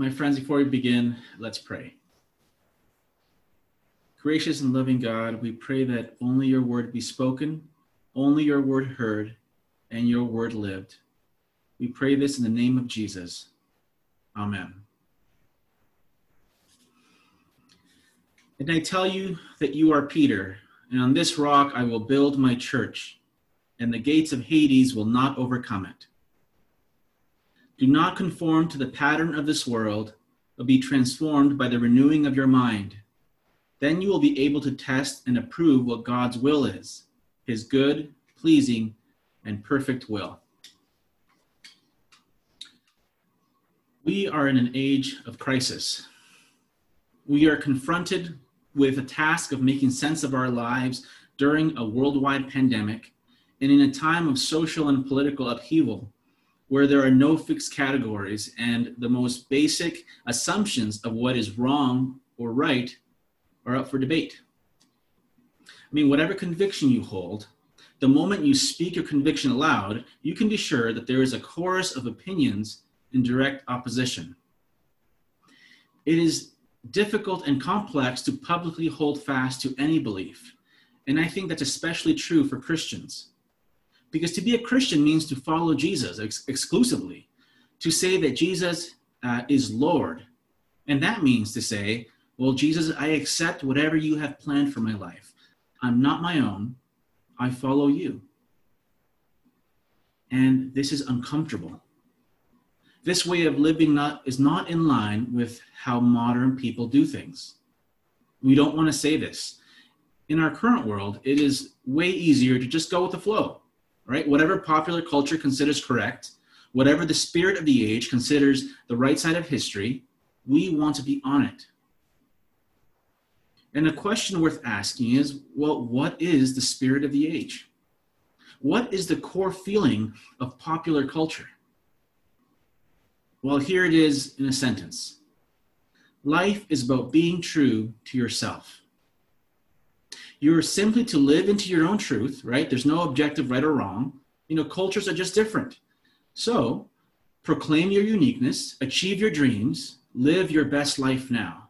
My friends, before we begin, let's pray. Gracious and loving God, we pray that only your word be spoken, only your word heard, and your word lived. We pray this in the name of Jesus. Amen. And I tell you that you are Peter, and on this rock I will build my church, and the gates of Hades will not overcome it. Do not conform to the pattern of this world, but be transformed by the renewing of your mind. Then you will be able to test and approve what God's will is, his good, pleasing, and perfect will. We are in an age of crisis. We are confronted with a task of making sense of our lives during a worldwide pandemic and in a time of social and political upheaval where there are no fixed categories and the most basic assumptions of what is wrong or right are up for debate. I mean, whatever conviction you hold, the moment you speak your conviction aloud, you can be sure that there is a chorus of opinions in direct opposition. It is difficult and complex to publicly hold fast to any belief. And I think that's especially true for Christians. Because to be a Christian means to follow Jesus exclusively, to say that Jesus is Lord. And that means to say, well, Jesus, I accept whatever you have planned for my life. I'm not my own. I follow you. And this is uncomfortable. This way of living is not in line with how modern people do things. We don't want to say this. In our current world, it is way easier to just go with the flow, right? Whatever popular culture considers correct, whatever the spirit of the age considers the right side of history, we want to be on it. And a question worth asking is, well, what is the spirit of the age? What is the core feeling of popular culture? Well, here it is in a sentence. Life is about being true to yourself. You're simply to live into your own truth, right? There's no objective right or wrong. Cultures are just different. So proclaim your uniqueness, achieve your dreams, live your best life now.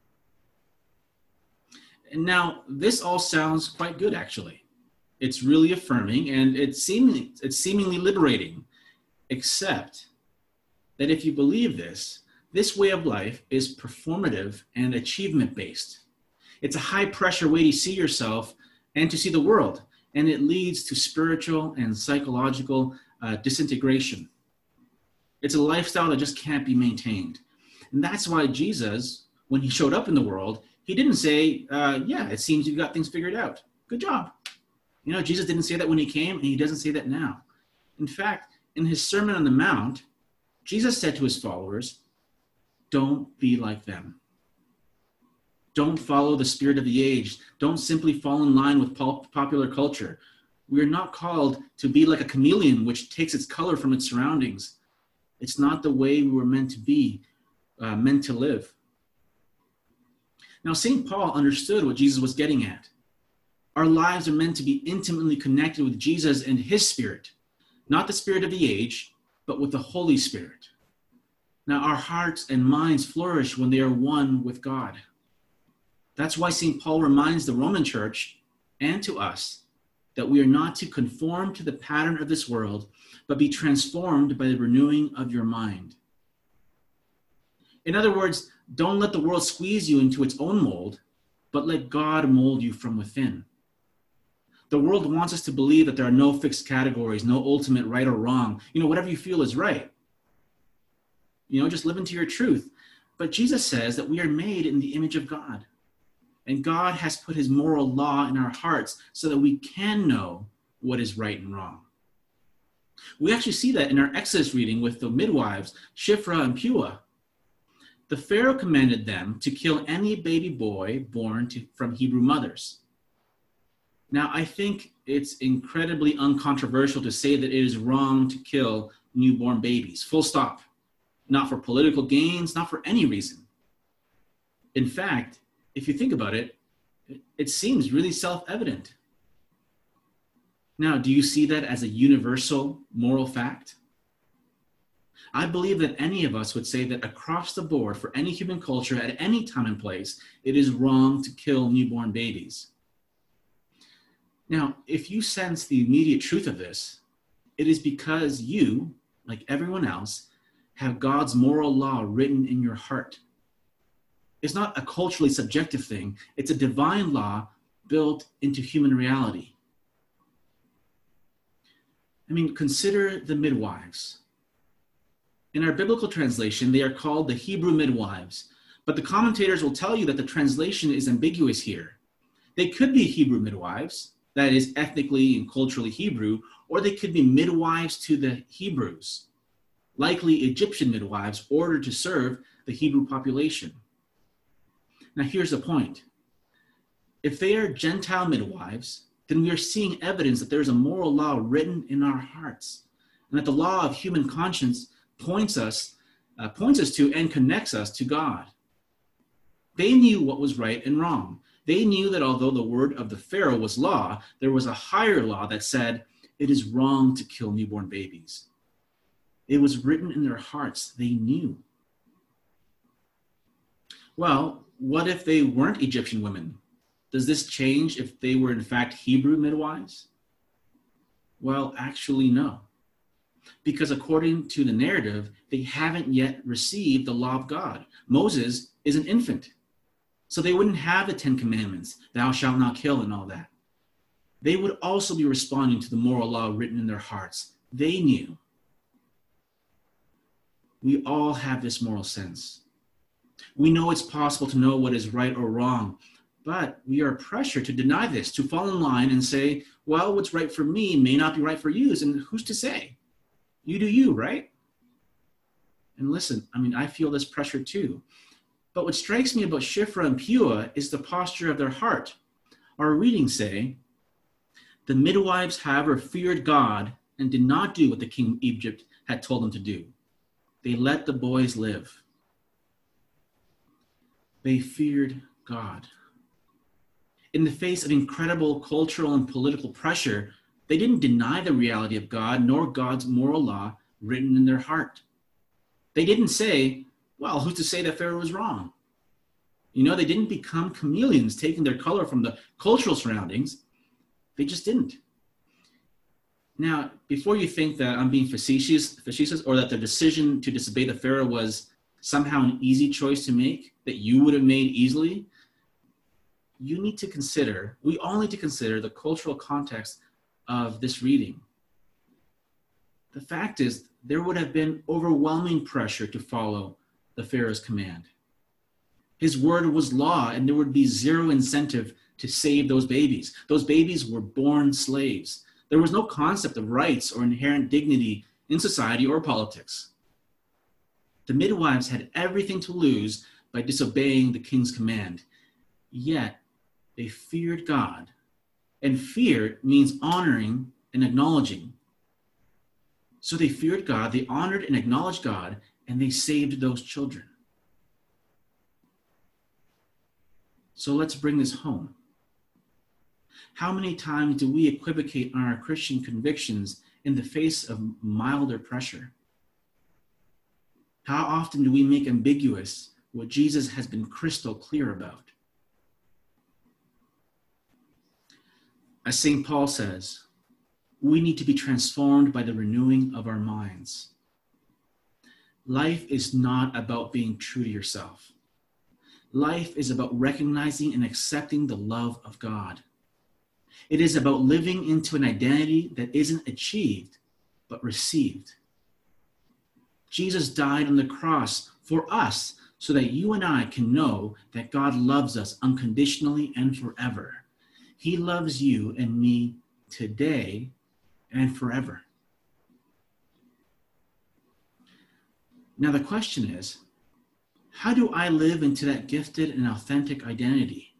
And now this all sounds quite good, actually. It's really affirming and it's seemingly liberating, except that if you believe this way of life is performative and achievement-based. It's a high-pressure way to see yourself and to see the world, and it leads to spiritual and psychological disintegration. It's a lifestyle that just can't be maintained. And that's why Jesus, when he showed up in the world, he didn't say, yeah, it seems you've got things figured out. Good job. Jesus didn't say that when he came, and he doesn't say that now. In fact, in his Sermon on the Mount, Jesus said to his followers, don't be like them. Don't follow the spirit of the age. Don't simply fall in line with popular culture. We are not called to be like a chameleon, which takes its color from its surroundings. It's not the way we were meant to be, meant to live. Now, St. Paul understood what Jesus was getting at. Our lives are meant to be intimately connected with Jesus and his spirit, not the spirit of the age, but with the Holy Spirit. Now, our hearts and minds flourish when they are one with God. That's why St. Paul reminds the Roman Church and to us that we are not to conform to the pattern of this world, but be transformed by the renewing of your mind. In other words, don't let the world squeeze you into its own mold, but let God mold you from within. The world wants us to believe that there are no fixed categories, no ultimate right or wrong. Whatever you feel is right. Just live into your truth. But Jesus says that we are made in the image of God. And God has put his moral law in our hearts so that we can know what is right and wrong. We actually see that in our Exodus reading with the midwives, Shiphrah and Puah. The Pharaoh commanded them to kill any baby boy born from Hebrew mothers. Now, I think it's incredibly uncontroversial to say that it is wrong to kill newborn babies, full stop. Not for political gains, not for any reason. In fact, if you think about it, it seems really self-evident. Now, do you see that as a universal moral fact? I believe that any of us would say that across the board, for any human culture, at any time and place, it is wrong to kill newborn babies. Now, if you sense the immediate truth of this, it is because you, like everyone else, have God's moral law written in your heart. It's not a culturally subjective thing. It's a divine law built into human reality. I mean, consider the midwives. In our biblical translation, they are called the Hebrew midwives, but the commentators will tell you that the translation is ambiguous here. They could be Hebrew midwives, that is ethnically and culturally Hebrew, or they could be midwives to the Hebrews, likely Egyptian midwives ordered to serve the Hebrew population. Now here's the point. If they are Gentile midwives, then we are seeing evidence that there is a moral law written in our hearts, and that the law of human conscience points us to and connects us to God. They knew what was right and wrong. They knew that although the word of the Pharaoh was law, there was a higher law that said it is wrong to kill newborn babies. It was written in their hearts. They knew. Well, what if they weren't Egyptian women? Does this change if they were in fact Hebrew midwives? Well, actually, no. Because according to the narrative, they haven't yet received the law of God. Moses is an infant. So they wouldn't have the 10 commandments, thou shalt not kill and all that. They would also be responding to the moral law written in their hearts. They knew. We all have this moral sense. We know it's possible to know what is right or wrong, but we are pressured to deny this, to fall in line and say, well, what's right for me may not be right for you, and who's to say? You do you, right? And listen, I feel this pressure too. But what strikes me about Shiphrah and Puah is the posture of their heart. Our readings say, the midwives, however, feared God and did not do what the king of Egypt had told them to do. They let the boys live. They feared God. In the face of incredible cultural and political pressure, they didn't deny the reality of God nor God's moral law written in their heart. They didn't say, well, who's to say that Pharaoh was wrong? They didn't become chameleons taking their color from the cultural surroundings. They just didn't. Now, before you think that I'm being facetious, or that the decision to disobey the Pharaoh was somehow an easy choice to make, that you would have made easily, we all need to consider the cultural context of this reading. The fact is, there would have been overwhelming pressure to follow the Pharaoh's command. His word was law, and there would be zero incentive to save those babies. Those babies were born slaves. There was no concept of rights or inherent dignity in society or politics. The midwives had everything to lose by disobeying the king's command. Yet, they feared God. And fear means honoring and acknowledging. So they feared God, they honored and acknowledged God, and they saved those children. So let's bring this home. How many times do we equivocate on our Christian convictions in the face of milder pressure? How often do we make ambiguous what Jesus has been crystal clear about? As St. Paul says, we need to be transformed by the renewing of our minds. Life is not about being true to yourself. Life is about recognizing and accepting the love of God. It is about living into an identity that isn't achieved, but received. Jesus died on the cross for us so that you and I can know that God loves us unconditionally and forever. He loves you and me today and forever. Now the question is, how do I live into that gifted and authentic identity?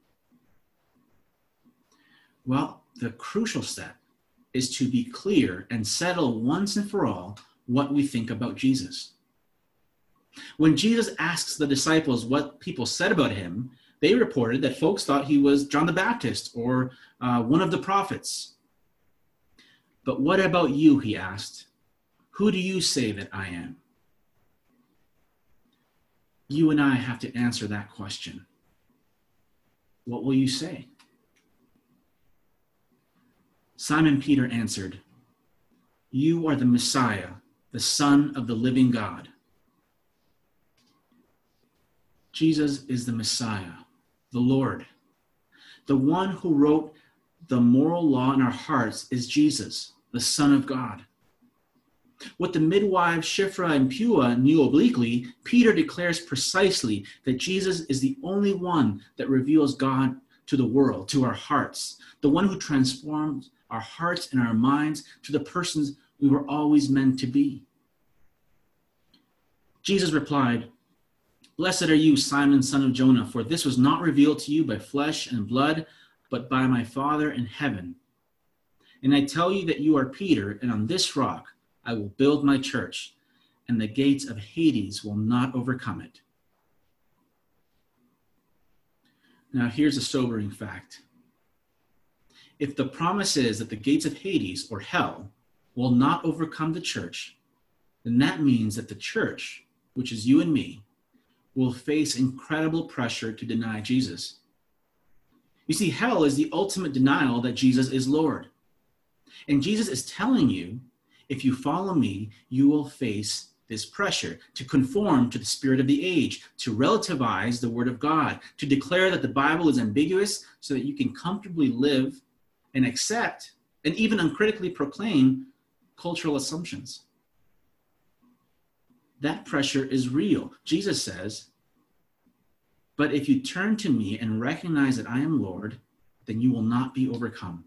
Well, the crucial step is to be clear and settle once and for all what we think about Jesus. When Jesus asks the disciples what people said about him, they reported that folks thought he was John the Baptist or one of the prophets. But what about you, he asked. Who do you say that I am? You and I have to answer that question. What will you say? Simon Peter answered, "You are the Messiah, the Son of the living God." Jesus is the Messiah, the Lord. The one who wrote the moral law in our hearts is Jesus, the Son of God. What the midwives Shiphrah and Puah knew obliquely, Peter declares precisely that Jesus is the only one that reveals God to the world, to our hearts, the one who transforms our hearts and our minds to the persons we were always meant to be. Jesus replied, "Blessed are you, Simon, son of Jonah, for this was not revealed to you by flesh and blood, but by my Father in heaven. And I tell you that you are Peter, and on this rock I will build my church, and the gates of Hades will not overcome it." Now, here's a sobering fact. If the promise is that the gates of Hades, or hell, will not overcome the church, then that means that the church, which is you and me, will face incredible pressure to deny Jesus. You see, hell is the ultimate denial that Jesus is Lord. And Jesus is telling you, if you follow me, you will face this pressure to conform to the spirit of the age, to relativize the word of God, to declare that the Bible is ambiguous so that you can comfortably live and accept and even uncritically proclaim cultural assumptions. That pressure is real. Jesus says, "But if you turn to me and recognize that I am Lord, then you will not be overcome."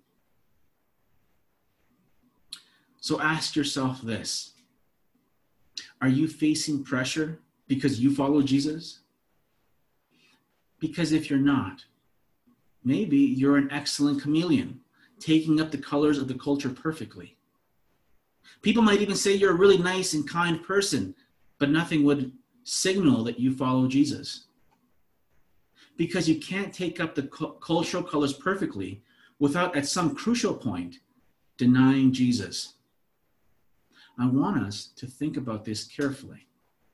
So ask yourself this: are you facing pressure because you follow Jesus? Because if you're not, maybe you're an excellent chameleon, taking up the colors of the culture perfectly. People might even say you're a really nice and kind person, but nothing would signal that you follow Jesus. Because you can't take up the cultural colors perfectly without, at some crucial point, denying Jesus. I want us to think about this carefully.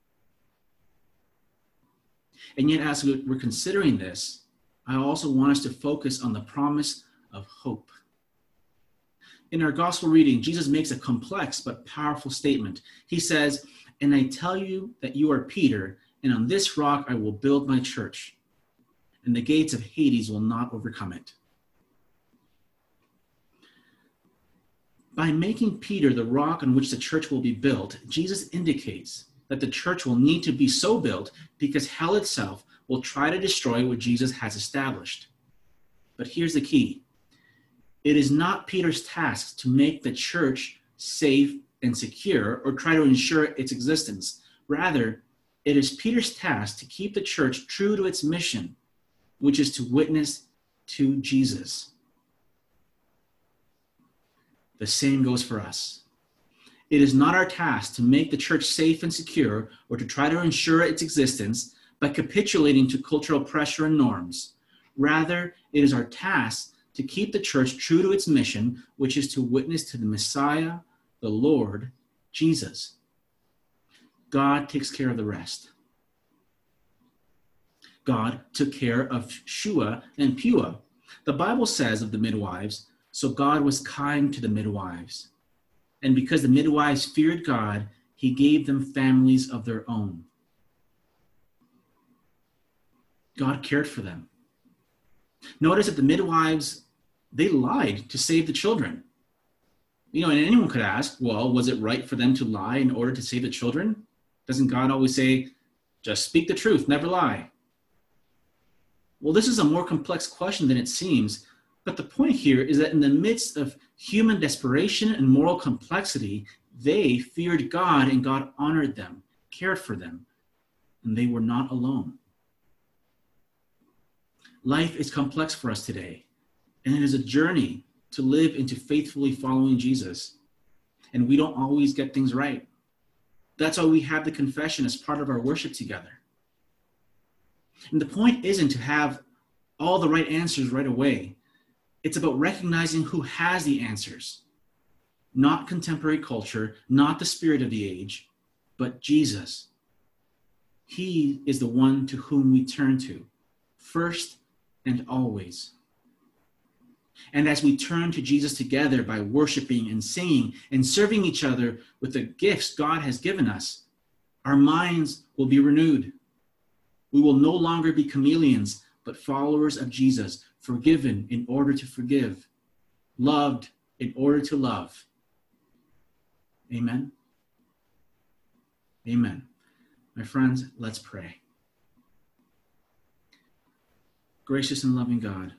And yet, as we're considering this, I also want us to focus on the promise of hope. In our gospel reading, Jesus makes a complex but powerful statement. He says, "And I tell you that you are Peter, and on this rock I will build my church, and the gates of Hades will not overcome it." By making Peter the rock on which the church will be built, Jesus indicates that the church will need to be so built because hell itself will try to destroy what Jesus has established. But here's the key. It is not Peter's task to make the church safe and secure or try to ensure its existence. Rather, it is Peter's task to keep the church true to its mission, which is to witness to Jesus. The same goes for us. It is not our task to make the church safe and secure or to try to ensure its existence by capitulating to cultural pressure and norms. Rather, it is our task to keep the church true to its mission, which is to witness to the Messiah, the Lord, Jesus. God takes care of the rest. God took care of Shua and Puah. The Bible says of the midwives, "So God was kind to the midwives. And because the midwives feared God, he gave them families of their own." God cared for them. Notice that the midwives, they lied to save the children. And anyone could ask, well, was it right for them to lie in order to save the children? Doesn't God always say, just speak the truth, never lie? Well, this is a more complex question than it seems. But the point here is that in the midst of human desperation and moral complexity, they feared God and God honored them, cared for them, and they were not alone. Life is complex for us today, and it is a journey to live into faithfully following Jesus. And we don't always get things right. That's why we have the confession as part of our worship together. And the point isn't to have all the right answers right away. It's about recognizing who has the answers. Not contemporary culture, not the spirit of the age, but Jesus. He is the one to whom we turn to, first and always. And as we turn to Jesus together by worshiping and singing and serving each other with the gifts God has given us, our minds will be renewed. We will no longer be chameleons, but followers of Jesus, forgiven in order to forgive, loved in order to love. Amen. Amen. My friends, let's pray. Gracious and loving God,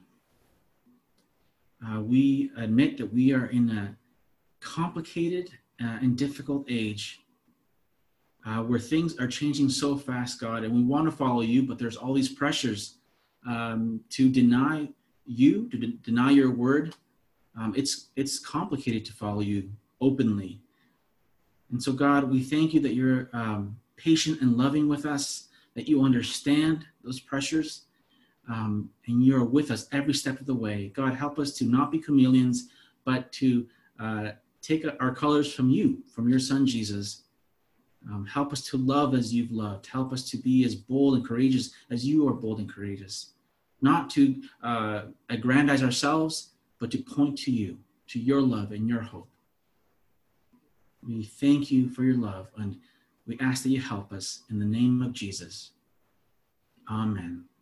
we admit that we are in a complicated and difficult age where things are changing so fast, God, and we want to follow you, but there's all these pressures to deny you, to deny your word. It's complicated to follow you openly. And so, God, we thank you that you're patient and loving with us, that you understand those pressures, and you're with us every step of the way. God, help us to not be chameleons, but to take our colors from you, from your son, Jesus. Help us to love as you've loved. Help us to be as bold and courageous as you are bold and courageous. Not to aggrandize ourselves, but to point to you, to your love and your hope. We thank you for your love, and we ask that you help us in the name of Jesus. Amen.